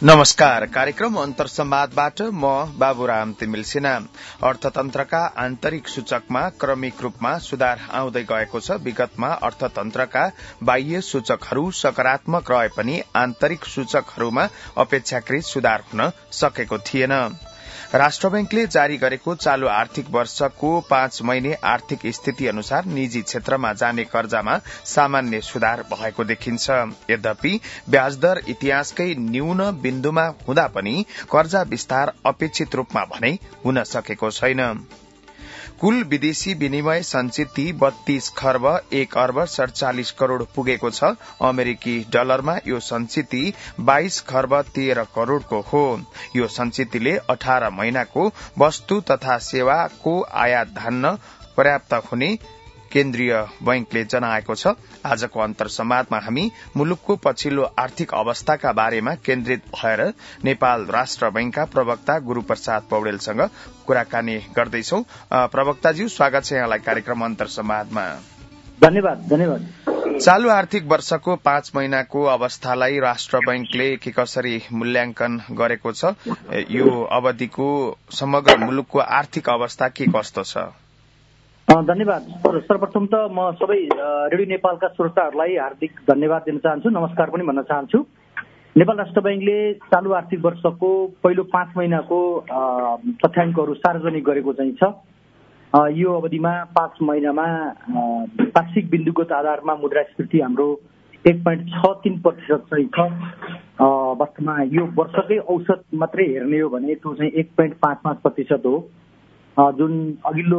नमस्कार। कार्यक्रम अन्तर्संवादबाट म बाबुराम तिमिल सिन्हा। अर्थतन्त्रका आन्तरिक सूचकमा क्रमिक रूपमा सुधार आउँदै गएको छ। विगतमा अर्थतन्त्रका बाह्य सूचकहरू सकारात्मक रहे पनि आन्तरिक सूचकहरूमा अपेक्षाकृत सुधार हुन सकेको थिएन। राष्ट्र बैंकले जारी गरेको चालू आर्थिक वर्षको 5 महिने आर्थिक स्थिति अनुसार निजी क्षेत्रमा जाने कर्जामा सामान्य सुधार भएको देखिन्छ। यद्यपि ब्याजदर इतिहासकै न्यून बिन्दुमा हुँदा पनि कर्जा विस्तार अपेक्षित रूपमा भने हुन सकेको छैन। कुल विदेशी विनिमय संचित 32 खर्ब 1 अर्ब 47 करोड़ पुगेको छ। अमेरिकी डलरमा यो संचित 22 खर्ब 13 करोड़को हो। यो संचितले 18 महिनाको वस्तु तथा सेवाको आयात धान्न पर्याप्त हुने केन्द्रीय बैंकले जनाएको छ। आजको अन्तर्संवादमा हामी मुलुकको पछिल्लो आर्थिक अवस्थाका बारेमा केन्द्रित भएर नेपाल राष्ट्र बैंकका प्रवक्ता गुरूप्रसाद पौडेलसँग कुराकानी गर्दैछौ। प्रवक्ताज्यू, स्वागत छ यहाँलाई कार्यक्रम अन्तर्संवादमा। धन्यवाद। चालू आर्थिक वर्षको 5 महिनाको अवस्थालाई राष्ट्र बैंकले के कसरी मूल्याङ्कन गरेको छ? यो अवधिको समग्र मुलुकको आर्थिक अवस्था के कस्तो छ? धन्यवाद। सर्वप्रथम त म सबै रेडियो नेपालका श्रोताहरूलाई हार्दिक धन्यवाद दिन चाहन्छु, नमस्कार पनि भन्न चाहन्छु। नेपाल राष्ट्र बैंकले चालू आर्थिक वर्षको पहिलो 5 महिनाको तथ्याङ्कहरू सार्वजनिक गरेको चाहिँ छ। यो अवधिमा 5 महिनामा पाक्षिक बिन्दुगत आधारमा मुद्रास्फीति हाम्रो 1.63% चाहिँ छ। वास्तवमा यो वर्षकै औसत मात्रै हेर्ने हो भने त्यो चाहिँ 1.55% हो। जुन अघिल्लो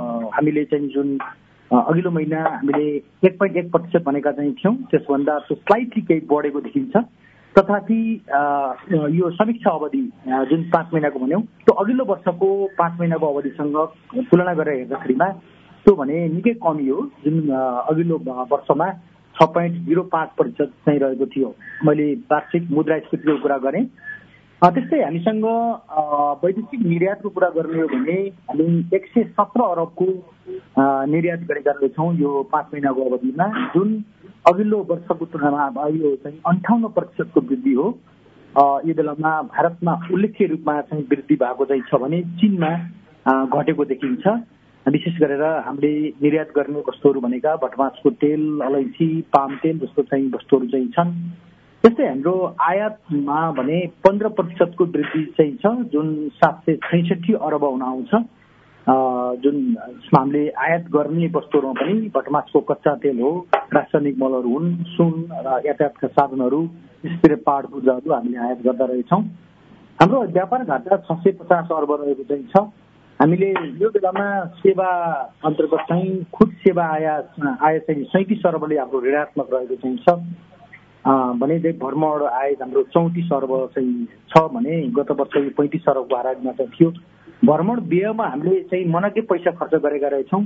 महिना हामीले 1.1% भनेका चाहिँ थियौं, त्यसभन्दा त्यो स्लाइटली केही बढेको देखिन्छ। तथापि यो समीक्षा अवधि जुन 5 महिनाको भन्यौं, त्यो अघिल्लो वर्षको 5 महिनाको अवधिसँग तुलना गरेर हेर्दाखेरिमा त्यो भने निकै कमी हो। जुन अघिल्लो वर्षमा 6.05% चाहिँ रहेको थियो। मैले वार्षिक मुद्रास्फीतिको कुरा गरेँ। त्यस्तै हामीसँग वैदेशिक निर्यातको कुरा गर्ने हो भने हामी 117 अरबको निर्यात गरेका रहेछौँ यो 5 महिनाको अवधिमा, जुन अघिल्लो वर्षको तुलनामा यो चाहिँ 58% को वृद्धि हो। यो बेलामा भारतमा उल्लेख्य रूपमा चाहिँ वृद्धि भएको चाहिँ छ भने चीनमा घटेको देखिन्छ। विशेष गरेर हामीले निर्यात गर्ने वस्तुहरू भनेका भटमासको तेल, अलैँची, पाम तेल जस्तो चाहिँ वस्तुहरू चाहिँ छन्। त्यस्तै हाम्रो आयातमा भने 15% को वृद्धि चाहिँ छ, जुन 766 अरब हुन आउँछ। जुन हामीले आयात गर्ने वस्तुहरूमा पनि भटमासको कच्चा तेल हो, रासायनिक मलहरू हुन्, सुन र यातायातका साधनहरू, स्पेयर पार्ट ऊर्जाहरू हामीले आयात गर्दा रहेछौँ। हाम्रो व्यापार घाटा 650 अर्ब रहेको चाहिँ छ। हामीले यो बेलामा सेवा अन्तर्गत चाहिँ खुद सेवा आय चाहिँ 37 अरबले हाम्रो ऋणात्मक रहेको चाहिँ छ भने भ्रमण आय हाम्रो 34 अर्ब चाहिँ छ भने गत वर्ष 35 अरबको हाराहारीमा चाहिँ थियो। भ्रमण व्ययमा हामीले चाहिँ मनकै पैसा खर्च गरेका रहेछौँ।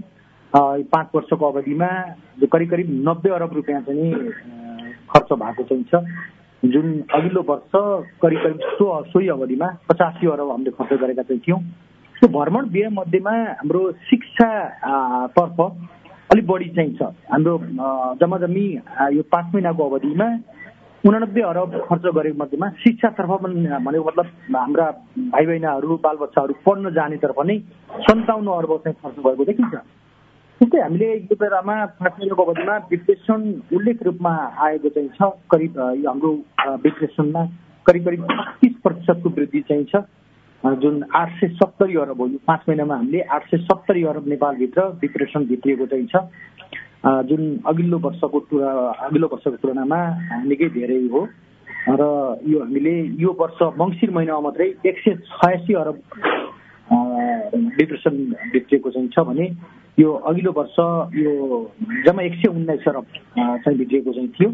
5 वर्षको अवधिमा करिब 90 अरब रुपियाँ चाहिँ खर्च भएको चाहिँ छ, जुन अघिल्लो वर्ष करिब सोही अवधिमा 85 अरब हामीले खर्च गरेका चाहिँ थियौँ। त्यो भ्रमण व्यय मध्येमा हाम्रो शिक्षा तर्फ अलिक बढी चाहिँ छ। हाम्रो जम्मी यो 5 महिनाको अवधिमा 89 अरब खर्च गरेको मध्येमा शिक्षातर्फ भनेको मतलब हाम्रा भाइ बहिनीहरू बालबच्चाहरू पढ्न जानेतर्फ नै 57 अरब चाहिँ खर्च भएको देखिन्छ। त्यस्तै हामीले यो बेलामा 5 महिनाको अवधिमा विश्लेषण उल्लेख रूपमा आएको चाहिँ छ। करिब यो हाम्रो विश्लेषणमा करिब 25% को वृद्धि चाहिँ छ, जुन 870 अरब हो। यो 5 महिनामा हामीले 870 अरब नेपालभित्र विश्लेषण भित्रिएको चाहिँ छ, जुन अघिल्लो वर्षको तुलनामा निकै धेरै हो। र यो हामीले यो वर्ष मङ्सिर महिनामा मात्रै 186 अरब विश्लेषण भित्रिएको चाहिँ छ भने यो अघिल्लो वर्ष यो जम्मा 119 अरब चाहिँ भित्रिएको चाहिँ थियो।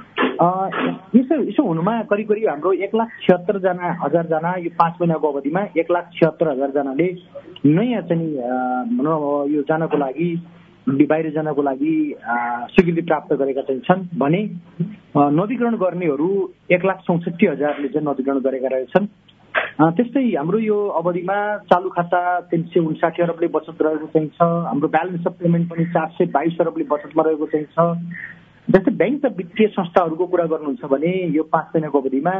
यसो हुनुमा करिब हाम्रो 1,76,000 जना यो 5 महिनाको अवधिमा 1,76,000 जनाले नयाँ चाहिँ भनौँ यो जानको लागि बाहिर जानको लागि स्वीकृति प्राप्त गरेका चाहिँ छन् भने नवीकरण गर्नेहरू 1,64,000ले चाहिँ नवीकरण गरेका रहेछन्। त्यस्तै हाम्रो यो अवधिमा चालू खाता 359 अरबले बचत रहेको चाहिँ छ। हाम्रो ब्यालेन्स अफ पेमेन्ट पनि 422 अरबले बचतमा रहेको चाहिँ छ। जस्तै बैंक र वित्तीय संस्थाहरूको कुरा गर्नुहुन्छ भने यो 5 महिनाको अवधिमा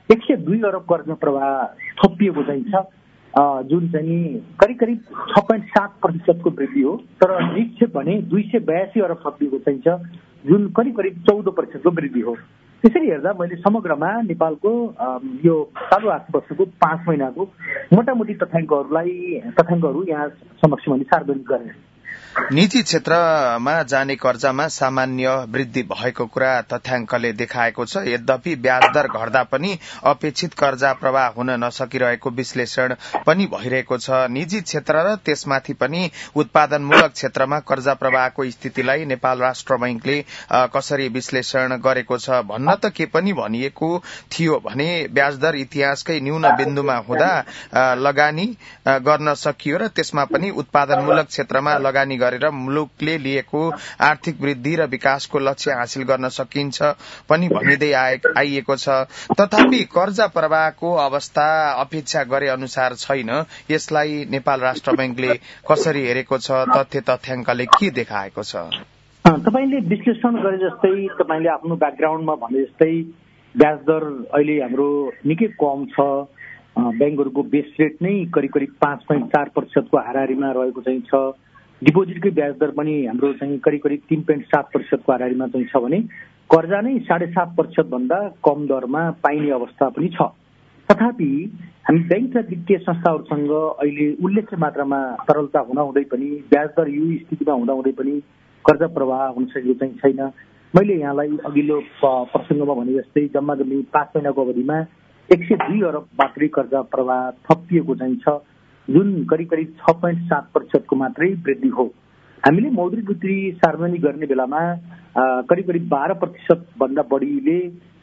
102 अर्ब कर्जा प्रवाह थपिएको चाहिँ छ, जुन चाहिँ करिब 6.7% वृद्धि हो। तर निक्षेप भने 282 अर्ब थपिएको चाहिँ छ, जुन करिब 14% वृद्धि हो। त्यसरी हेर्दा मैले समग्रमा नेपालको यो चालु आर्थिक वर्षको 5 महिनाको मोटामोटी तथ्याङ्कहरू यहाँ समक्ष मैले सार्वजनिक गरेँ। निजी क्षेत्रमा जाने कर्जामा सामान्य वृद्धि भएको कुरा तथ्याङ्कले देखाएको छ। यद्यपि ब्याजदर घट्दा पनि अपेक्षित कर्जा प्रवाह हुन नसकिरहेको विश्लेषण पनि भइरहेको छ। निजी क्षेत्र र त्यसमाथि पनि उत्पादनमूलक क्षेत्रमा कर्जा प्रवाहको स्थितिलाई नेपाल राष्ट्र बैंकले कसरी विश्लेषण गरेको छ? भन्न त के पनि भनिएको थियो भने ब्याजदर इतिहासकै न्यून बिन्दुमा हुँदा लगानी गर्न सकियो र त्यसमा पनि उत्पादनमूलक क्षेत्रमा लगानी गरेर मुलुकले लिएको आर्थिक वृद्धि र विकासको लक्ष्य हासिल गर्न सकिन्छ पनि भनिँदै आइएको छ। तथापि कर्जा प्रवाहको अवस्था अपेक्षा गरे अनुसार छैन। यसलाई नेपाल राष्ट्र बैंकले कसरी हेरेको छ? तथ्याङ्कले के देखाएको छ? तपाईले विश्लेषण गरे जस्तै, तपाईले आफ्नो ब्याकग्राउन्डमा भने जस्तै ब्याजदर अहिले हाम्रो निकै कम छ। बैंकहरूको बेस रेट नै करिब 5.4% को हाराहारीमा रहेको चाहिँ छ। डिपोजिटकै ब्याजदर पनि हाम्रो चाहिँ करिब 3.7% को हाराहारीमा चाहिँ छ भने कर्जा नै 7.5% भन्दा कम दरमा पाइने अवस्था पनि छ। तथापि हामी बैंक र वित्तीय संस्थाहरूसँग अहिले उल्लेख्य मात्रामा तरलता हुँदाहुँदै पनि, ब्याजदर यो स्थितिमा हुँदाहुँदै पनि कर्जा प्रवाह हुन सकेको चाहिँ छैन। मैले यहाँलाई अघिल्लो प्रसङ्गमा भने जस्तै जम्मा 5 महिनाको अवधिमा 102 अर्ब मात्रै कर्जा प्रवाह थपिएको चाहिँ छ, जुन करिब 6.7% को मात्रै वृद्धि हो। हामीले मौद्रिक नीति सार्वजनिक गर्ने बेलामा करिब 12% भन्दा बढीले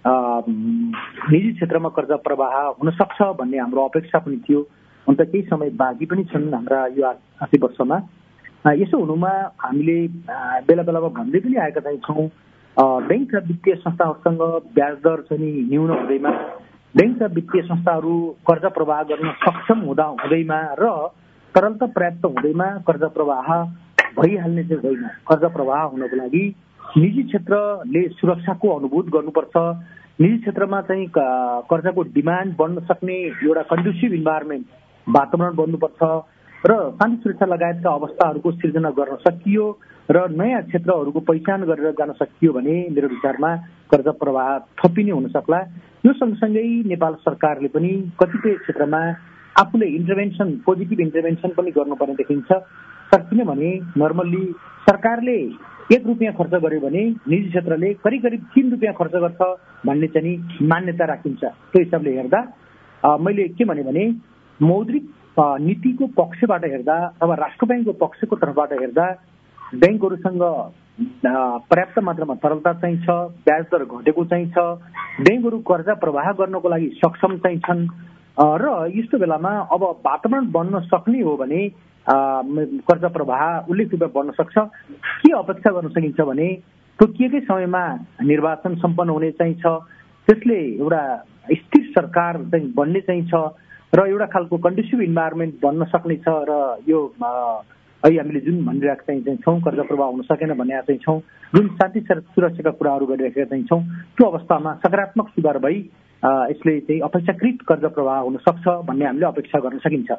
निजी क्षेत्रमा कर्जा प्रवाह हुन सक्छ भन्ने हाम्रो अपेक्षा पनि थियो। अन्त केही समय बाँकी पनि छन् हाम्रा यो आर्थिक वर्षमा। यसो हुनुमा हामीले बेला बेलामा भन्दै पनि आएका चाहिँ छौँ, बैंक र वित्तीय संस्थाहरूसँग ब्याजदर चाहिँ न्यून हुँदैमा, बैंक र वित्तीय संस्थाहरू कर्जा प्रवाह गर्न सक्षम हुँदैमा र तरलता पर्याप्त हुँदैमा कर्जा प्रवाह भइहाल्ने चाहिँ होइन। कर्जा प्रवाह हुनको लागि निजी क्षेत्रले सुरक्षाको अनुभूत गर्नुपर्छ। निजी क्षेत्रमा चाहिँ कर्जाको डिमान्ड बढ्न सक्ने एउटा कन्ड्युसिभ इन्भाइरोमेन्ट वातावरण बन्नुपर्छ र शान्ति सुरक्षा लगायतका अवस्थाहरूको सिर्जना गर्न सकियो र नयाँ क्षेत्रहरूको पहिचान गरेर जान सकियो भने मेरो विचारमा कर्जा प्रवाह थपिने हुन सक्ला। यो सँगसँगै नेपाल सरकारले पनि कतिपय क्षेत्रमा आफूले पोजिटिभ इन्टरभेन्सन पनि गर्नुपर्ने देखिन्छ। किनभने नर्मल्ली सरकारले 1 रुपियाँ खर्च गर्यो भने निजी क्षेत्रले करिब 3 रुपियाँ खर्च गर्छ भन्ने चाहिँ मान्यता राखिन्छ। त्यो हिसाबले हेर्दा मैले के भने मौद्रिक नीतिको पक्षबाट हेर्दा अथवा राष्ट्र बैंकको पक्षको तर्फबाट हेर्दा बैंकहरूसँग पर्याप्त मात्रामा तरलता चाहिँ छ, ब्याजदर घटेको चाहिँ छ, बैंकहरू कर्जा प्रवाह गर्नको लागि सक्षम चाहिँ छन् र यस्तो बेलामा अब वातावरण बन्न सक्ने हो भने कर्जा प्रवाह उल्लेख रूपमा बढ्न सक्छ। के अपेक्षा गर्न सकिन्छ भने तोकिएकै समयमा निर्वाचन सम्पन्न हुने चाहिँ छ, त्यसले एउटा स्थिर सरकार चाहिँ बन्ने चाहिँ छ र एउटा खालको कन्ड्युसिभ इन्भाइरोमेन्ट बन्न सक्ने छ र यो अहिले हामीले जुन भनिरहेको चाहिँ छौँ कर्जा प्रवाह हुन सकेन भनेर चाहिँ छौँ, जुन शान्ति सुरक्षाका कुराहरू गरिरहेका चाहिँ छौँ, त्यो अवस्थामा सकारात्मक सुधार भई यसले चाहिँ अपेक्षाकृत कर्जा प्रवाह हुन सक्छ भन्ने हामीले अपेक्षा गर्न सकिन्छ।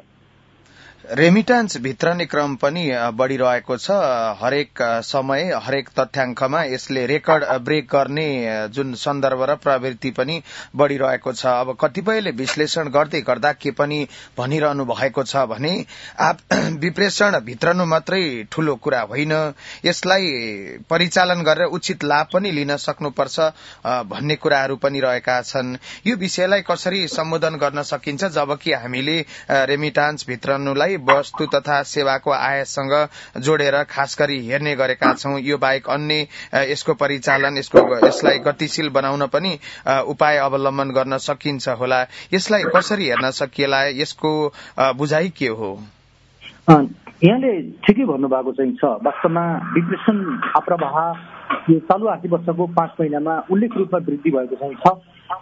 रेमिटान्स भित्रने क्रम पनि बढ़िरहेको छ। हरेक समय हरेक तथ्याङ्कमा यसले रेकर्ड ब्रेक गर्ने जुन सन्दर्भ र प्रवृत्ति पनि बढ़िरहेको छ। अब कतिपयले विश्लेषण गर्दै गर्दा के पनि भनिरहनु भएको छ भने विप्रेषण भित्रनु मात्रै ठूलो कुरा होइन, यसलाई परिचालन गरेर उचित लाभ पनि लिन सक्नुपर्छ भन्ने कुराहरू पनि रहेका छन्। यो विषयलाई कसरी सम्बोधन गर्न सकिन्छ जबकि हामीले रेमिटान्स भित्रनुलाई वस्तु तथा सेवाको आयसँग जोडेर खास गरी हेर्ने गरेका छौं। यो बाहेक अन्य यसको परिचालन यसलाई गतिशील बनाउन पनि उपाय अवलम्बन गर्न सकिन्छ होला। यसलाई कसरी हेर्न सकिएला, यसको बुझाइ के हो? यहाँले ठिकै भन्नुभएको चाहिँ छ। वास्तवमा डिप्रेसन अप्रवाह यो चालू आर्थिक वर्षको 5 महिनामा उल्लेख रूपमा वृद्धि भएको चाहिँ छ।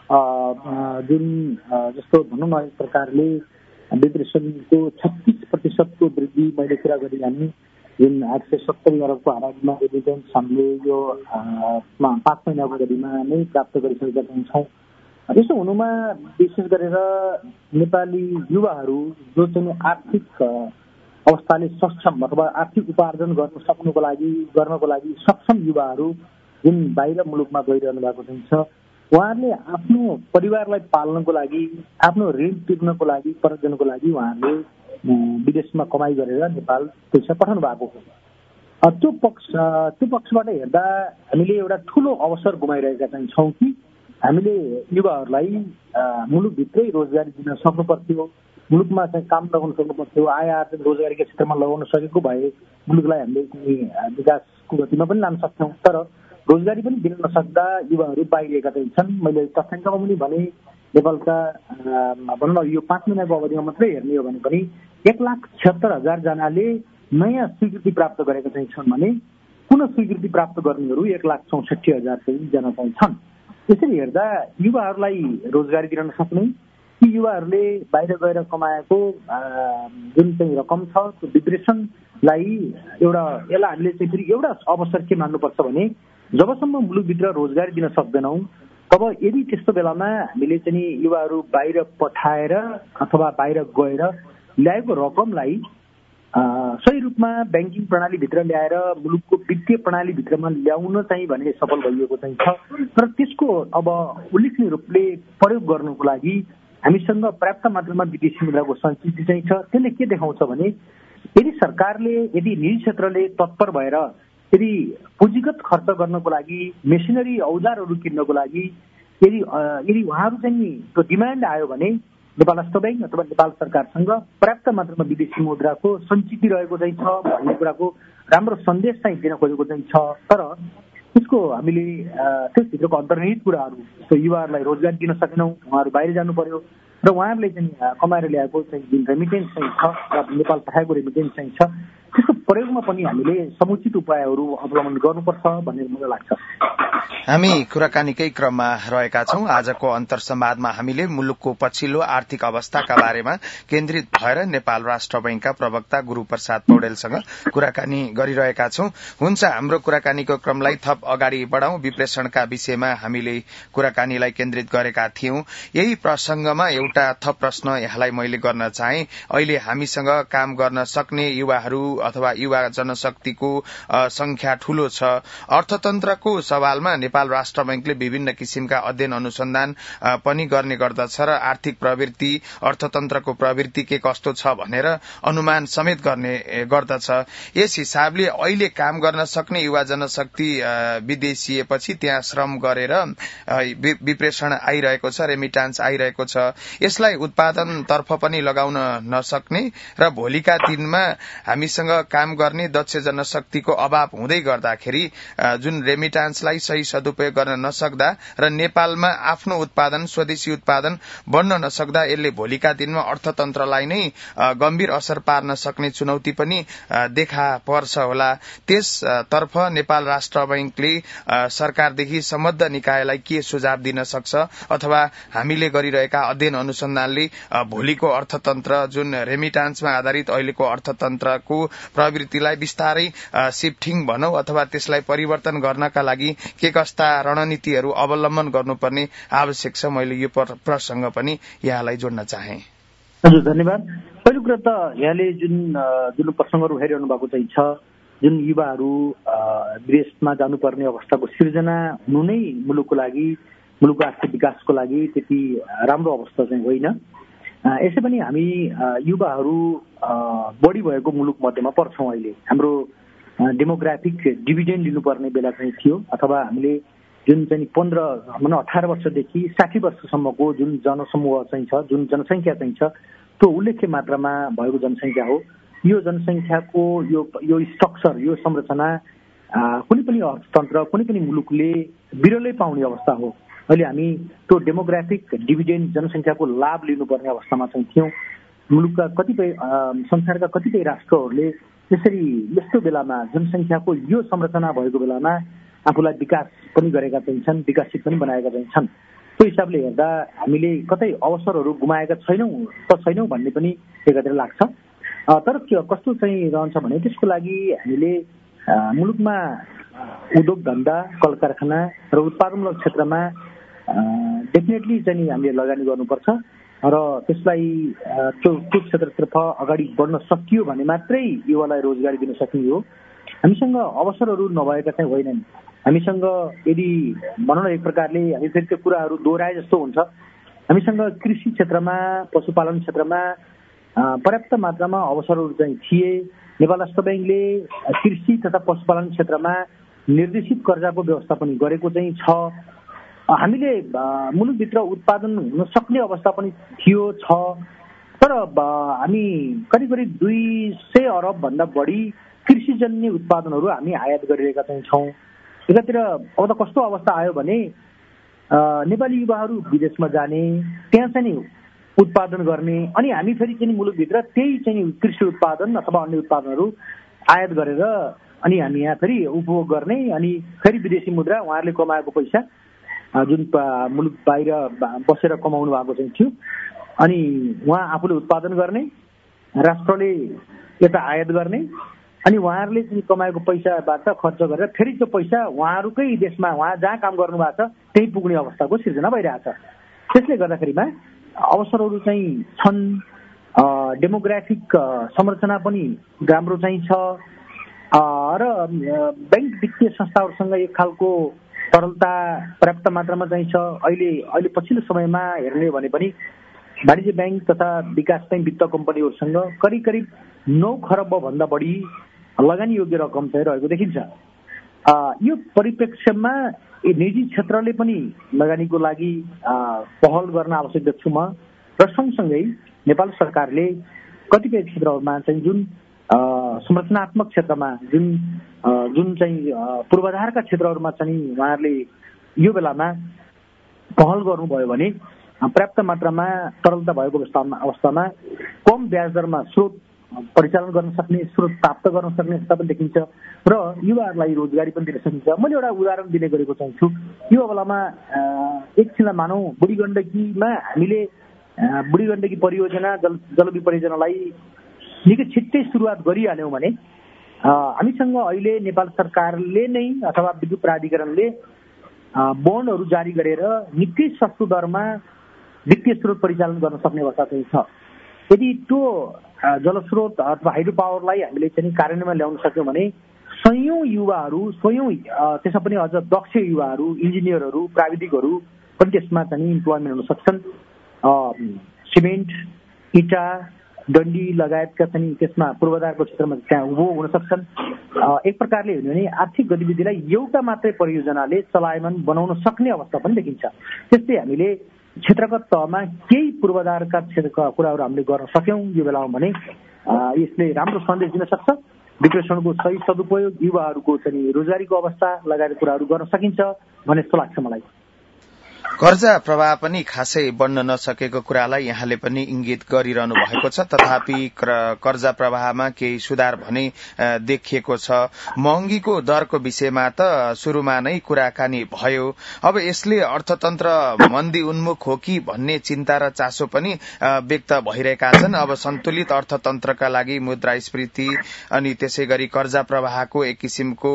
जुन जस्तो भनौँ न एक प्रकारले डिप्रेसनको 36% को वृद्धि मैले कुरा गरिहालेँ। जुन 870 अरबको हाराहारीमा रेमिटेन्स हामीले यो 5 महिनाको अवधिमा नै प्राप्त गरिसकेका छौँ। यसो हुनुमा विशेष गरेर नेपाली युवाहरू जो चाहिँ आर्थिक अवस्थाले सक्षम अथवा आर्थिक उपार्जन गर्नको लागि सक्षम युवाहरू जुन बाहिर मुलुकमा गइरहनु भएको छ, उहाँहरूले आफ्नो परिवारलाई पाल्नको लागि, आफ्नो ऋण तिर्नको लागि, पर्यटनको लागि उहाँहरूले विदेशमा कमाई गरेर नेपाल पैसा पठाउनु भएको हो। त्यो पक्षबाट हेर्दा हामीले एउटा ठुलो अवसर गुमाइरहेका छौँ कि हामीले युवाहरूलाई मुलुकभित्रै रोजगारी दिन सक्नु पर्थ्यो, मुलुकमा चाहिँ काम लगाउन सक्नु पर्थ्यो। आय आर्जन रोजगारीका क्षेत्रमा लगाउन सकेको भए मुलुकलाई हामीले विकासको गतिमा पनि लान सक्छौँ। तर रोजगारी पनि दिन नसक्दा युवाहरू बाहिरिएका चाहिँ छन्। मैले तथ्याङ्कमा पनि भने नेपालका भनौँ न यो 5 महिनाको अवधिमा मात्रै हेर्ने हो भने पनि 1,76,000 जनाले नयाँ स्वीकृति प्राप्त गरेका चाहिँ छन् भने पुनः स्वीकृति प्राप्त गर्नेहरू 1,64,000 जना चाहिँ छन्। यसरी हेर्दा युवाहरूलाई रोजगारी दिन नसक्ने, ती युवाहरूले बाहिर गएर कमाएको जुन चाहिँ रकम छ त्यो डिप्रेसनलाई यसलाई हामीले चाहिँ फेरि एउटा अवसर के मान्नुपर्छ भने जबसम्म मुलुकभित्र रोजगारी दिन सक्दैनौँ तब यदि त्यस्तो बेलामा हामीले चाहिँ युवाहरू बाहिर पठाएर अथवा बाहिर गएर ल्याएको रकमलाई सही रूपमा ब्याङ्किङ प्रणालीभित्र ल्याएर मुलुकको वित्तीय प्रणालीभित्रमा ल्याउन चाहिँ भने सफल भइएको चाहिँ छ। तर त्यसको अब उल्लेखनीय रूपले प्रयोग गर्नुको लागि हामीसँग पर्याप्त मात्रामा विदेशी मुद्राको सञ्चित चाहिँ छ। त्यसले के देखाउँछ भने यदि सरकारले, यदि निजी क्षेत्रले तत्पर भएर यदि पुँजीगत खर्च गर्नको लागि, मेसिनरी औजारहरू किन्नको लागि यदि उहाँहरू चाहिँ त्यो डिमान्ड आयो भने नेपाल राष्ट्र ब्याङ्क अथवा नेपाल सरकारसँग पर्याप्त मात्रामा विदेशी मुद्राको सञ्चित रहेको चाहिँ छ भन्ने कुराको राम्रो सन्देश चाहिँ दिन खोजेको चाहिँ छ। तर त्यसको हामीले त्यसभित्रको अन्तर्निहित कुराहरू, जस्तो युवाहरूलाई रोजगारी दिन सकेनौँ, उहाँहरू बाहिर जानु पर्यो र उहाँहरूले चाहिँ कमाएर ल्याएको चाहिँ जुन रेमिटेन्स चाहिँ छ र नेपाल पठाएको रेमिटेन्स चाहिँ छ त्यसको प्रयोगमा पनि हामीले समुचित उपायहरू अवलम्बन गर्नुपर्छ भन्ने मलाई लाग्छ। हामी कुराकानीकै क्रममा रहेका छौं। आजको अन्तर्संवादमा हामीले मुलुकको पछिल्लो आर्थिक अवस्थाका बारेमा केन्द्रित भएर नेपाल राष्ट्र बैंकका प्रवक्ता गुरूप्रसाद पौडेलसँग कुराकानी गरिरहेका छौं। हुन्छ, हाम्रो कुराकानीको क्रमलाई थप अगाडि बढ़ाउँ। विप्रेषणका विषयमा हामीले कुराकानीलाई केन्द्रित गरेका थियौं। यही प्रसंगमा एउटा थप प्रश्न यहाँलाई मैले गर्न चाहे। अहिले हामीसँग काम गर्न सक्ने युवाहरू अथवा युवा जनशक्तिको संख्या ठूलो छ। अर्थतन्त्रको सवालमा नेपाल राष्ट्र बैंकले विभिन्न किसिमका अध्ययन अनुसन्धान पनि गर्ने गर्दछ र आर्थिक प्रवृत्ति, अर्थतन्त्रको प्रवृत्ति के कस्तो छ भनेर अनुमान समेत गर्ने गर्दछ। यस हिसाबले अहिले काम गर्न सक्ने युवा जनशक्ति विदेशिएपछि त्यहाँ श्रम गरेर विप्रेषण आइरहेको छ, रेमिटान्स आइरहेको छ। यसलाई उत्पादनतर्फ पनि लगाउन नसक्ने र भोलिका दिनमा हामीसँग काम गर्ने दक्ष जनशक्तिको अभाव हुँदै गर्दाखेरि जुन रेमिटान्सलाई सही सदुपयोग गर्न नसक्दा र नेपालमा आफ्नो उत्पादन, स्वदेशी उत्पादन बढ्न नसक्दा यसले भोलिका दिनमा अर्थतन्त्रलाई नै गम्भीर असर पार्न सक्ने चुनौती पनि देखा पर्छ होला। त्यसतर्फ नेपाल राष्ट्र बैंकले सरकारदेखि सम्बद्ध निकायलाई के सुझाव दिन सक्छ अथवा हामीले गरिरहेका अध्ययन अनुसन्धानले भोलिको अर्थतन्त्र जुन रेमिटान्समा आधारित अहिलेको अर्थतन्त्रको प्रवृत्तिलाई बिस्तारै शिफ्टिङ भनौं अथवा त्यसलाई परिवर्तन गर्नका लागि के कस्ता रणनीतिहरू अवलम्बन गर्नुपर्ने आवश्यक छ, मैले यो प्रसंग पनि यहाँलाई जोड्न चाहे। हजुर, धन्यवाद। पहिलो कुरा त यहाँले जुन प्रसंगहरू हेरिरहनु भएको चाहिँ छ, जुन युवाहरू विदेशमा जानुपर्ने अवस्थाको सिर्जना हुनु नै मुलुकको लागि, मुलुकको आर्थिक विकासको लागि त्यति राम्रो अवस्था चाहिँ होइन। यसै पनि हामी युवाहरू बढी भएको मुलुक मध्येमा पर्छौं। अहिले हाम्रो डेमोग्राफिक डिभिडेन्ड लिनुपर्ने बेला चाहिँ थियो, अथवा हामीले जुन चाहिँ 18 वर्षदेखि 60 वर्षसम्मको जुन जनसमूह चाहिँ छ, जुन जनसंख्या चाहिँ छ, त्यो उल्लेख्य मात्रामा भएको जनसंख्या हो। यो जनसंख्याको यो स्ट्रक्चर, यो संरचना कुनै पनि अर्थतन्त्र, कुनै पनि मुलुकले बिरलै पाउने अवस्था हो। अहिले हामी त्यो डेमोग्राफिक डिभिडेन्ड जनसंख्याको लाभ लिनुपर्ने अवस्थामा चाहिँ थियौं। मुलुकका कतिपय संसारका कतिपय राष्ट्रहरूले त्यसरी यस्तो बेलामा जनसंख्याको यो संरचना भएको बेलामा आफूलाई विकास पनि गरेका चाहिँ छन्, विकसित पनि बनाएका चाहिँ छन्। त्यो हिसाबले हेर्दा हामीले कतै अवसरहरू गुमाएका छैनौं भन्ने पनि एकातिर लाग्छ। तर कस्तो चाहिँ रहन्छ भने त्यसको लागि हामीले मुलुकमा उद्योग धन्दा, कल कारखाना र उत्पादनमूलक क्षेत्रमा डेफिनेटली चाहिँ हामीले लगानी गर्नुपर्छ र त्यसलाई त्यो क्षेत्रतर्फ अगाडि बढ्न सकियो भने मात्रै युवालाई रोजगारी दिन सकिने हो। हामीसँग अवसरहरू नभएका चाहिँ होइनन्। हामीसँग यदि भनौँ न एक प्रकारले हामी फेरि त्यो कुराहरू दोहोऱ्याए जस्तो हुन्छ। हामीसँग कृषि क्षेत्रमा पशुपालन क्षेत्रमा पर्याप्त मात्रामा अवसरहरू चाहिँ थिए। नेपाल राष्ट्र ब्याङ्कले कृषि तथा पशुपालन क्षेत्रमा निर्देशित कर्जाको व्यवस्था पनि गरेको चाहिँ छ। हामीले मुलुकभित्र उत्पादन हुन सक्ने अवस्था पनि थियो छ। तर हामी करिब 200 अरब भन्दा बढी कृषिजन्य उत्पादनहरू हामी आयात गरिरहेका चाहिँ छौँ। एकातिर अब त कस्तो अवस्था आयो भने नेपाली युवाहरू विदेशमा जाने, त्यहाँ चाहिँ उत्पादन गर्ने, अनि हामी फेरि चाहिँ मुलुकभित्र त्यही चाहिँ कृषि उत्पादन अथवा अन्य उत्पादनहरू आयात गरेर अनि हामी यहाँ फेरि उपभोग गर्ने, अनि फेरि विदेशी मुद्रा उहाँहरूले कमाएको पैसा जुन मुलुक बाहिर बसेर कमाउनु भएको चाहिँ थियो, अनि उहाँ आफूले उत्पादन गर्ने, राष्ट्रले यता आयात गर्ने, अनि उहाँहरूले चाहिँ कमाएको पैसाबाट खर्च गरेर फेरि त्यो पैसा उहाँहरूकै देशमा उहाँ जहाँ काम गर्नुभएको छ त्यही पुग्ने अवस्थाको सिर्जना भइरहेछ। त्यसले गर्दाखेरिमा अवसरहरू चाहिँ छन्। डेमोग्राफिक संरचना पनि राम्रो चाहिँ छ र ब्याङ्क वित्तीय संस्थाहरूसँग एक खालको तरलता पर्याप्त मात्रामा चाहिँ छ। अहिले पछिल्लो समयमा हेर्ने भने पनि वाणिज्य ब्याङ्क तथा विकास ब्याङ्क वित्त कम्पनीहरूसँग करिब 9 खरब भन्दा बढी लगानी योग्य रकम चाहिँ रहेको देखिन्छ। यो परिप्रेक्ष्यमा निजी क्षेत्रले पनि लगानीको लागि पहल गर्न आवश्यक देख्छु म। र सँगसँगै नेपाल सरकारले कतिपय क्षेत्रहरूमा चाहिँ जुन संरचनात्मक क्षेत्रमा जुन चाहिँ पूर्वाधारका क्षेत्रहरूमा चाहिँ उहाँहरूले यो बेलामा पहल गर्नुभयो भने पर्याप्त मात्रामा तरलता भएको अवस्थामा कम ब्याज दरमा स्रोत परिचालन गर्न सक्ने, स्रोत प्राप्त गर्न सक्ने अवस्था पनि देखिन्छ र युवाहरूलाई रोजगारी पनि दिन सकिन्छ। मैले एउटा उदाहरण दिने गरेको चाहन्छु। यो बेलामा एकछिनलाई मानौँ बुढी गण्डकीमा हामीले बुढी गण्डकी परियोजना जलविद्युत परियोजनालाई निकै छिट्टै सुरुवात गरिहाल्यौँ भने हामीसँग अहिले नेपाल सरकारले नै अथवा विद्युत प्राधिकरणले बन्डहरू जारी गरेर निकै सस्तो दरमा वित्तीय स्रोत परिचालन गर्न सक्ने अवस्था चाहिँ छ। यदि त्यो जलस्रोत अथवा हाइड्रो पावरलाई हामीले चाहिँ कार्यान्वयनमा ल्याउन सक्यौँ भने सयौँ युवाहरू, त्यसमा पनि अझ दक्ष युवाहरू, इन्जिनियरहरू, प्राविधिकहरू पनि त्यसमा चाहिँ इम्प्लोइमेन्ट हुन सक्छन्। सिमेन्ट, इँटा, डन्डी लगायतका चाहिँ त्यसमा पूर्वाधारको क्षेत्रमा त्यहाँ उभो हुन सक्छन्। एक प्रकारले हेर्ने भने आर्थिक गतिविधिलाई एउटा मात्रै परियोजनाले चलायमान बनाउन सक्ने अवस्था पनि देखिन्छ। त्यस्तै हामीले क्षेत्रगत तहमा केही पूर्वाधारका क्षेत्रका कुराहरू हामीले गर्न सक्यौँ यो बेलामा भने यसले राम्रो सन्देश दिन सक्छ। विश्लेषणको सही सदुपयोग, युवाहरूको चाहिँ रोजगारीको अवस्था लगायत कुराहरू गर्न सकिन्छ भन्ने जस्तो लाग्छ मलाई। कर्जा प्रवाह पनि खासै बढ्न नसकेको कुरालाई यहाँले पनि इंगित गरिरहनु भएको छ। तथापि कर्जा प्रवाहमा केही सुधार भने देखिएको छ। महँगीको दरको विषयमा त सुरुमा नै कुराकानी भयो। अब यसले अर्थतन्त्र मन्दी उन्मुख हो कि भन्ने चिन्ता र चासो पनि व्यक्त भइरहेका छन्। अब सन्तुलित अर्थतन्त्रका लागि मुद्रास्फीति अनि त्यसै गरी कर्जा प्रवाहको एक किसिमको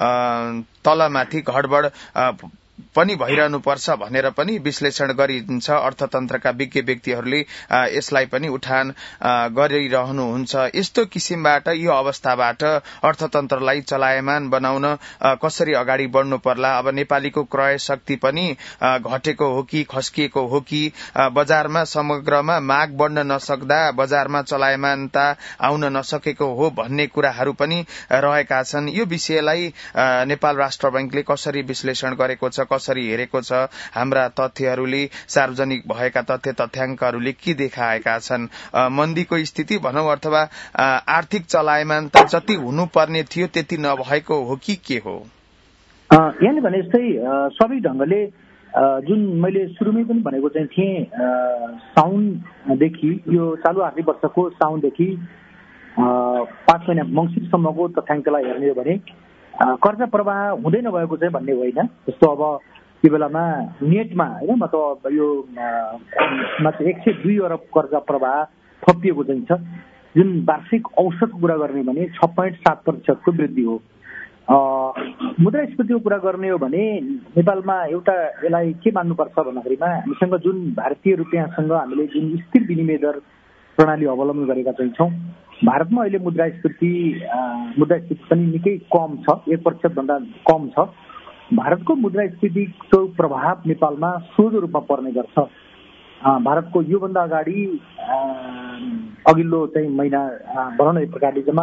तलमाथि घडबड पनि भइरहनु पर्छ भनेर पनि विश्लेषण गरिन्छ। अर्थतन्त्रका विज्ञ व्यक्तिहरूले यसलाई पनि उठान गरिरहनुहुन्छ। यस्तो किसिमबाट यो अवस्थाबाट अर्थतन्त्रलाई चलायमान बनाउन कसरी अगाडि बढ्नु पर्ला? अब नेपालीको क्रय शक्ति पनि घटेको हो कि खस्किएको हो कि बजारमा समग्रमा माग बढ्न नसक्दा बजारमा चलायमानता आउन नसकेको हो भन्ने कुराहरू पनि रहेका छन्। यो विषयलाई नेपाल राष्ट्र बैंकले कसरी विश्लेषण गरेको छ, कसरी हेरेको छ? हाम्रा तथ्यहरूले, सार्वजनिक भएका तथ्याङ्कहरूले के देखाएका छन्? मन्दीको स्थिति भनौं अथवा आर्थिक चलायमानता जति हुनुपर्ने थियो त्यति नभएको हो कि के हो? यहाँले भने जस्तै स्वाभाविक ढंगले जुन मैले सुरुमै पनि भनेको चाहिँ थिएँ, साउनदेखि यो चालु आर्थिक वर्षको साउनदेखि 5 महिना मङ्सिरसम्मको तथ्याङ्कलाई हेर्ने हो भने कर्जा प्रवाह हुँदै नभएको चाहिँ भन्ने होइन। जस्तो अब यो बेलामा नेटमा होइन मतलब यो 102 अरब कर्जा प्रवाह थपिएको चाहिँ छ, जुन वार्षिक औसत कुरा गर्ने भने 6.7% को वृद्धि हो। मुद्रास्फीतिको कुरा गर्ने हो भने नेपालमा एउटा यसलाई के मान्नुपर्छ भन्दाखेरिमा हामीसँग जुन भारतीय रुपियाँसँग हामीले जुन स्थिर विनिमय दर प्रणाली अवलम्बन गरेका चाहिँ छौँ, भारतमा अहिले मुद्रास्फीति पनि निकै कम छ, 1% भन्दा कम छ। भारतको मुद्रास्फीतिको प्रभाव नेपालमा सोझो रूपमा पर्ने गर्छ। भारतको योभन्दा अगाडि अघिल्लो चाहिँ महिना भनौँ न एक प्रकारले जम्मा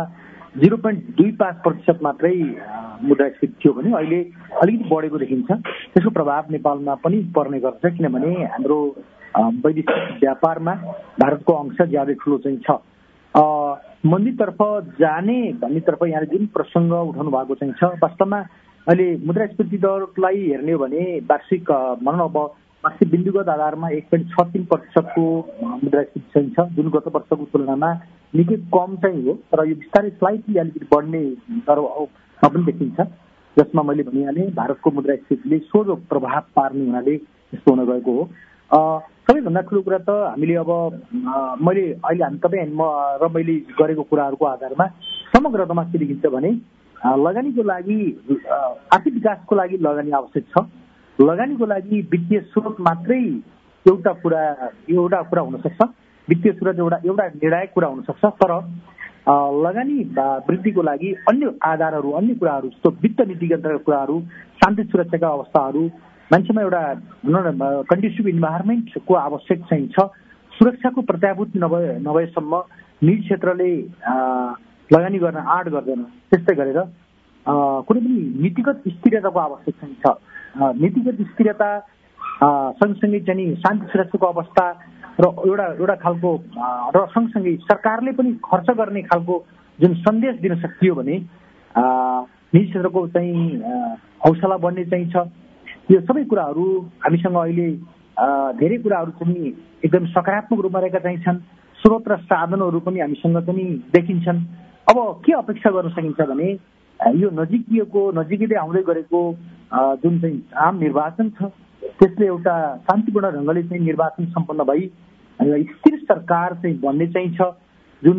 0.25% मात्रै मुद्रास्फीति थियो भने अहिले अलिकति बढेको देखिन्छ। त्यसको प्रभाव नेपालमा पनि पर्ने गर्छ, किनभने हाम्रो वैदेशिक व्यापारमा भारतको अंश ज्यादै ठुलो चाहिँ छ। मन्दीतर्फ जाने भन्नेतर्फ यहाँले जुन प्रसङ्ग उठाउनु भएको चाहिँ छ, वास्तवमा अहिले मुद्रास्फीति दरलाई हेर्ने हो भने वार्षिक भनौँ अब वार्षिक बिन्दुगत आधारमा 1.63% मुद्रास्फीति चाहिँ छ, जुन गत वर्षको तुलनामा निकै कम चाहिँ हो। तर यो बिस्तारै स्लाइटली अलिकति बढ्ने दरमा पनि देखिन्छ, जसमा मैले भनिहालेँ भारतको मुद्रास्फीतिले सोझो प्रभाव पार्ने हुनाले यस्तो हुन गएको हो। सबैभन्दा ठुलो कुरा त हामीले अब मैले अहिले तपाईँ र मैले गरेको कुराहरूको आधारमा समग्रमा के देखिन्छ भने लगानीको लागि आर्थिक विकासको लागि लगानी आवश्यक छ। लगानीको लागि वित्तीय स्रोत मात्रै एउटा कुरा हुन सक्छ, वित्तीय स्रोत एउटा निर्णायक कुरा हुन सक्छ। तर लगानी वृद्धिको लागि अन्य आधारहरू, अन्य कुराहरू जस्तो वित्त नीतिगत कुराहरू, शान्ति सुरक्षाका अवस्थाहरू, मान्छेमा एउटा कन्ड्युसिभ इन्भाइरोमेन्टको आवश्यक चाहिँ छ। सुरक्षाको प्रत्याभूत नभएसम्म निजी क्षेत्रले लगानी गर्न आँट गर्दैन। त्यस्तै गरेर कुनै पनि नीतिगत स्थिरताको आवश्यक चाहिँ छ। नीतिगत स्थिरता सँगसँगै चाहिँ शान्ति सुरक्षाको अवस्था र एउटा खालको र सँगसँगै सरकारले पनि खर्च गर्ने खालको जुन सन्देश दिन सकियो भने निजी क्षेत्रको चाहिँ हौसला बढ्ने चाहिँ छ। यो सबै कुराहरू हामीसँग अहिले धेरै कुराहरू चाहिँ एकदम सकारात्मक रूपमा रहेका चाहिँ छन्। स्रोत र साधनहरू पनि हामीसँग पनि देखिन्छन्। अब के अपेक्षा गर्न सकिन्छ भने यो नजिकै आउँदै गरेको जुन चाहिँ आम निर्वाचन छ, त्यसले एउटा शान्तिपूर्ण ढङ्गले चाहिँ निर्वाचन सम्पन्न भई स्थिर सरकार चाहिँ बन्ने चाहिँ छ। जुन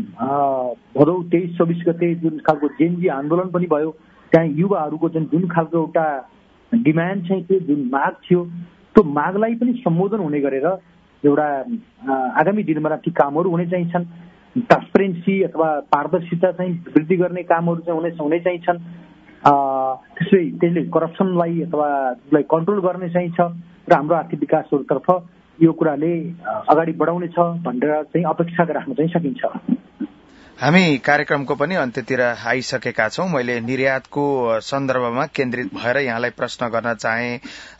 भदौ 23-24 गते जुन खालको जेनजी आन्दोलन पनि भयो, त्यहाँ युवाहरूको जुन खालको एउटा डिमान्ड चाहिँ थियो, जुन माग थियो, त्यो मागलाई पनि सम्बोधन हुने गरेर एउटा आगामी दिनमा ती कामहरू हुने चाहिँ छन्। ट्रान्सपेरेन्सी अथवा पारदर्शिता चाहिँ वृद्धि गर्ने कामहरू चाहिँ हुने चाहिँ छन्। त्यसले करप्सनलाई अथवा कन्ट्रोल गर्ने चाहिँ छ र हाम्रो आर्थिक विकासहरूतर्फ यो कुराले अगाडि बढाउने छ भनेर चाहिँ अपेक्षा राख्न चाहिँ सकिन्छ। हामी कार्यक्रमको पनि अन्त्यतिर आइसकेका छौं। मैले निर्यातको सन्दर्भमा केन्द्रित भएर यहाँलाई प्रश्न गर्न चाहे।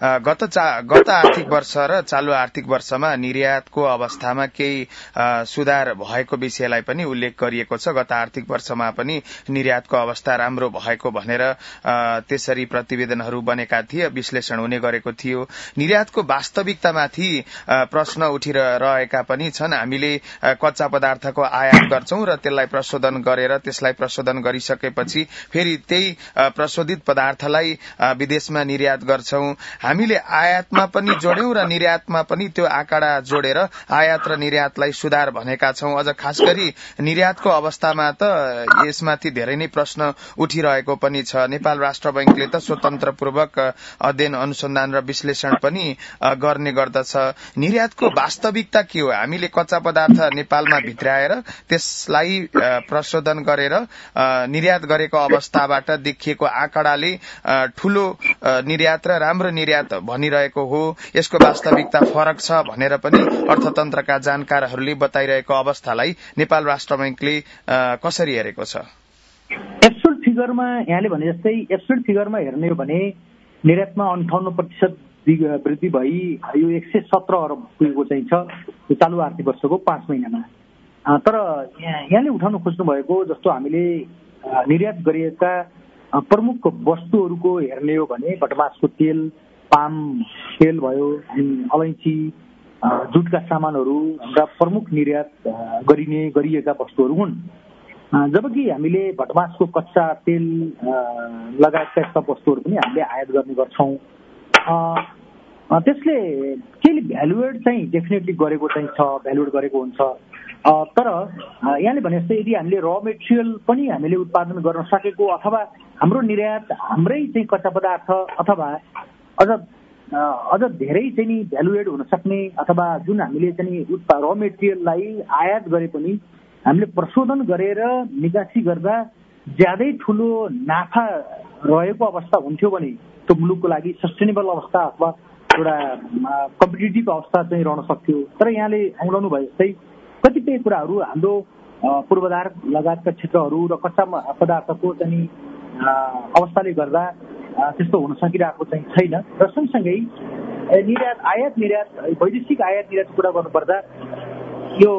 गत आर्थिक वर्ष र चालू आर्थिक वर्षमा निर्यातको अवस्थामा केही सुधार भएको विषयलाई पनि उल्लेख गरिएको छ। गत आर्थिक वर्षमा पनि निर्यातको अवस्था राम्रो भएको भनेर त्यसरी प्रतिवेदनहरू बनेका थिए, विश्लेषण हुने गरेको थियो। निर्यातको वास्तविकतामाथि प्रश्न उठिरहेका पनि छन्। हामीले कच्चा पदार्थको आयात गर्छौं र त्यसलाई प्रशोधन गरेर त्यसलाई प्रशोधन गरिसकेपछि फेरि त्यही प्रशोधित पदार्थलाई विदेशमा निर्यात गर्छौं। हामीले आयातमा पनि जोड्यौं र निर्यातमा पनि त्यो आँकडा जोडेर आयात र निर्यातलाई सुधार भनेका छौं। अझ खास गरी निर्यातको अवस्थामा त यसमाथि धेरै नै प्रश्न उठिरहेको पनि छ। नेपाल राष्ट्र बैंकले त स्वतन्त्रपूर्वक अध्ययन अनुसन्धान र विश्लेषण पनि गर्ने गर्दछ। निर्यातको वास्तविकता के हो? हामीले कच्चा पदार्थ नेपालमा भित्राएर त्यसलाई प्रशोधन गरेर निर्यात गरेको अवस्थाबाट देखिएको आँकडाले ठूलो निर्यात र राम्रो निर्यात भनिरहेको हो। यसको वास्तविकता फरक छ भनेर पनि अर्थतन्त्रका जानकारहरूले बताइरहेको अवस्थालाई नेपाल राष्ट्र बैंकले कसरी हेरेको छ? एब्सोल्युट फिगरमा यहाँले भने जस्तै एब्सोल्युट फिगरमा हेर्ने हो भने निर्यातमा 58% वृद्धि भई यो 117 अरब पुगेको चाहिँ छ चालू आर्थिक वर्षको 5 महिनामा। तर यहाँले उठाउन खोज्नु भएको जस्तो हामीले निर्यात गरिएका प्रमुख वस्तुहरूको हेर्ने हो भने भटमासको तेल, पाम तेल भयो, अलैँची, जुटका सामानहरू हाम्रा प्रमुख निर्यात गरिएका वस्तुहरू हुन्। जबकि हामीले भटमासको कच्चा तेल लगायतका यस्ता वस्तुहरू पनि हामीले आयात गर्ने गर्छौं। त्यसले केही भ्यालुएड चाहिँ डेफिनेटली गरेको चाहिँ छ, भ्यालुएड गरेको हुन्छ। तर यहाँले भने जस्तै यदि हामीले र मेटेरियल पनि हामीले उत्पादन गर्न सकेको अथवा हाम्रो निर्यात हाम्रै चाहिँ कच्चा पदार्थ अथवा अझ धेरै चाहिँ नि भ्यालुएड हुन सक्ने अथवा जुन हामीले चाहिँ र मेटेरियललाई आयात गरे पनि हामीले प्रशोधन गरेर निकासी गर्दा ज्यादै ठुलो नाफा रहेको अवस्था हुन्थ्यो भने त्यो मुलुकको लागि सस्टेनेबल अवस्था अथवा एउटा कम्पिटिटिभ अवस्था चाहिँ रहन सक्थ्यो। तर यहाँले औँलाउनु भए जस्तै कतिपय कुराहरू हाम्रो पूर्वाधार लगायतका क्षेत्रहरू र कच्चा पदार्थको चाहिँ अवस्थाले गर्दा त्यस्तो हुन सकिरहेको चाहिँ छैन। र सँगसँगै आयात निर्यात वैदेशिक आयात निर्यातको कुरा गर्नुपर्दा यो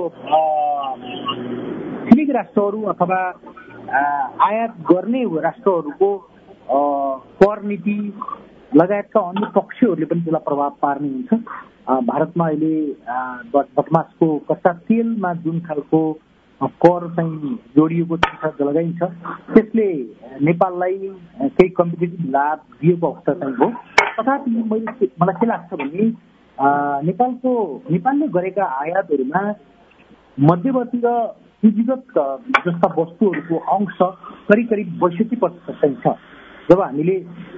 छिमेकी राष्ट्रहरू अथवा आयात गर्ने राष्ट्रहरूको कर नीति लगायतका अन्य पक्षहरूले पनि त्यसलाई प्रभाव पार्ने हुन्छ। भारतमा अहिले बदमासको कच्चा तेलमा जुन खालको कर चाहिँ जोडिएको लगाइन्छ त्यसले नेपाललाई केही कम्पिटिटिभ लाभ दिएको अवस्था चाहिँ हो। तथापि मलाई के लाग्छ भने नेपालले गरेका आयातहरूमा मध्यवर्ती र पुँजीगत जस्ता वस्तुहरूको अंश करिब 62% चाहिँ छ। जब हामीले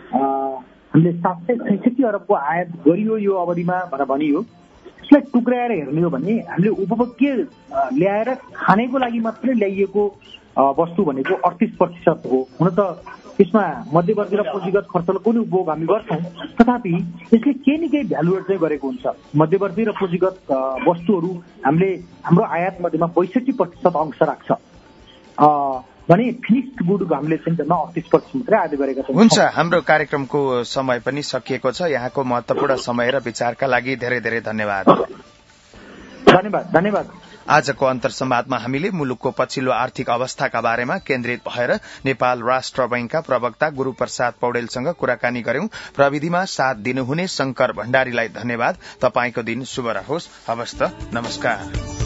766 अरबको आयात गरियो यो अवधिमा भनेर भनियो, यसलाई टुक्राएर हेर्ने हो भने हामीले उपभोग्य ल्याएर खानेको लागि मात्रै ल्याइएको वस्तु भनेको 38% हो। हुन त यसमा मध्यवर्ती र पुँजीगत खर्चको पनि उपभोग हामी गर्छौँ, तथापि यसले केही न केही भ्यालुएड चाहिँ गरेको हुन्छ। मध्यवर्ती र पुँजीगत वस्तुहरू हाम्रो आयात मध्येमा 62% अंश राख्छ भने फिनिस्ड गुड हामीले चाहिँ जम्मा 38% मात्रै आयात गरेका छौँ। हुन्छ, हाम्रो कार्यक्रमको समय पनि सकिएको छ। यहाँको महत्वपूर्ण समय र विचारका लागि धेरै धेरै धन्यवाद। धन्यवाद। आजको अन्तर्संवादमा हामीले मुलुकको पछिल्लो आर्थिक अवस्थाका बारेमा केन्द्रित भएर नेपाल राष्ट्र बैंकका प्रवक्ता गुरूप्रसाद पौडेलसँग कुराकानी गर्यौं। प्रविधिमा साथ दिनुहुने शंकर भण्डारीलाई धन्यवाद। तपाईंको दिन शुभ रहोस्। हवस् त, नमस्कार।